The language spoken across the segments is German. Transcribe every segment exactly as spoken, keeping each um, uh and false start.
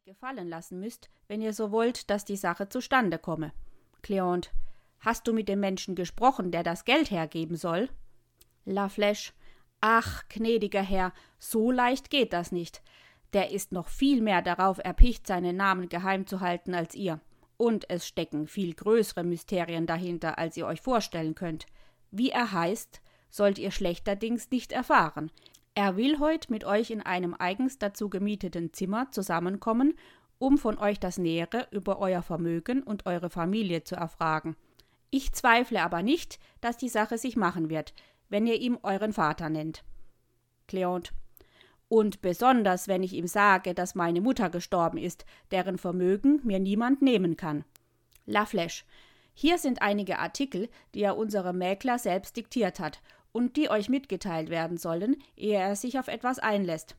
gefallen lassen müsst, wenn ihr so wollt, dass die Sache zustande komme. Cleante: Hast du mit dem Menschen gesprochen, der das Geld hergeben soll? La Flèche: Ach, gnädiger Herr, so leicht geht das nicht. Der ist noch viel mehr darauf erpicht, seinen Namen geheim zu halten als ihr. Und es stecken viel größere Mysterien dahinter, als ihr euch vorstellen könnt. Wie er heißt, sollt ihr schlechterdings nicht erfahren. Er will heut mit euch in einem eigens dazu gemieteten Zimmer zusammenkommen, um von euch das Nähere über euer Vermögen und eure Familie zu erfragen. Ich zweifle aber nicht, dass die Sache sich machen wird, wenn ihr ihm euren Vater nennt. Cleante: Und besonders, wenn ich ihm sage, dass meine Mutter gestorben ist, deren Vermögen mir niemand nehmen kann. La Flèche: Hier sind einige Artikel, die er unserem Mäkler selbst diktiert hat und die euch mitgeteilt werden sollen, ehe er sich auf etwas einlässt.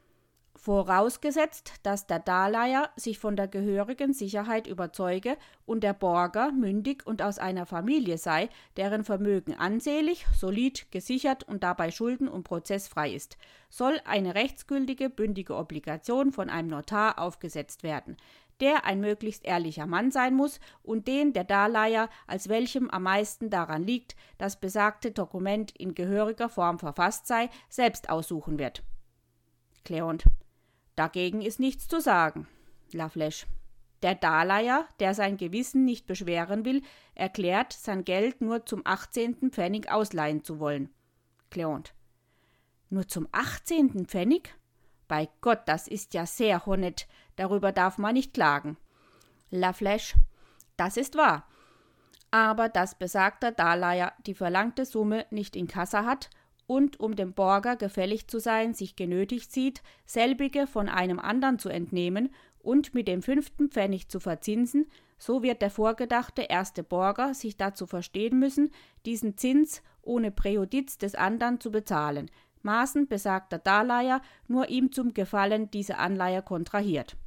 Vorausgesetzt, dass der Darleiher sich von der gehörigen Sicherheit überzeuge und der Borger mündig und aus einer Familie sei, deren Vermögen ansehlich, solid, gesichert und dabei schulden- und prozessfrei ist, soll eine rechtsgültige, bündige Obligation von einem Notar aufgesetzt werden, der ein möglichst ehrlicher Mann sein muss und den der Darleiher, als welchem am meisten daran liegt, das besagte Dokument in gehöriger Form verfasst sei, selbst aussuchen wird. Cleante: Dagegen ist nichts zu sagen. La Flèche: Der Darleiher, der sein Gewissen nicht beschweren will, erklärt, sein Geld nur zum achtzehnten Pfennig ausleihen zu wollen. Cleante: Nur zum achtzehnten Pfennig? Bei Gott, das ist ja sehr honett, darüber darf man nicht klagen. La Flèche: Das ist wahr. Aber dass besagter Darleiher die verlangte Summe nicht in Kassa hat und, um dem Borger gefällig zu sein, sich genötigt sieht, selbige von einem andern zu entnehmen und mit dem fünften Pfennig zu verzinsen, so wird der vorgedachte erste Borger sich dazu verstehen müssen, diesen Zins ohne Präjudiz des andern zu bezahlen, maßen besagter Darleiher nur ihm zum Gefallen diese Anleihe kontrahiert.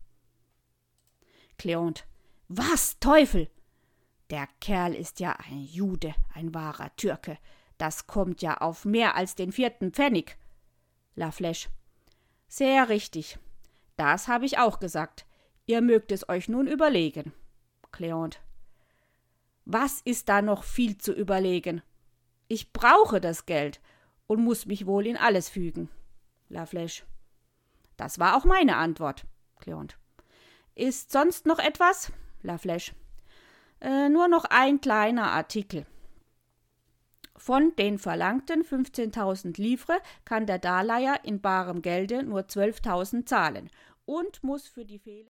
Cleante: Was, Teufel! Der Kerl ist ja ein Jude, ein wahrer Türke. Das kommt ja auf mehr als den vierten Pfennig. La Flèche: Sehr richtig. Das habe ich auch gesagt. Ihr mögt es euch nun überlegen. Cleante: Was ist da noch viel zu überlegen? Ich brauche das Geld und muss mich wohl in alles fügen. La Flèche: Das war auch meine Antwort. Cleante: Ist sonst noch etwas? La Flèche: Äh, nur noch ein kleiner Artikel. Von den verlangten fünfzehntausend Livres kann der Darleiher in barem Gelde nur zwölftausend zahlen und muss für die Fehler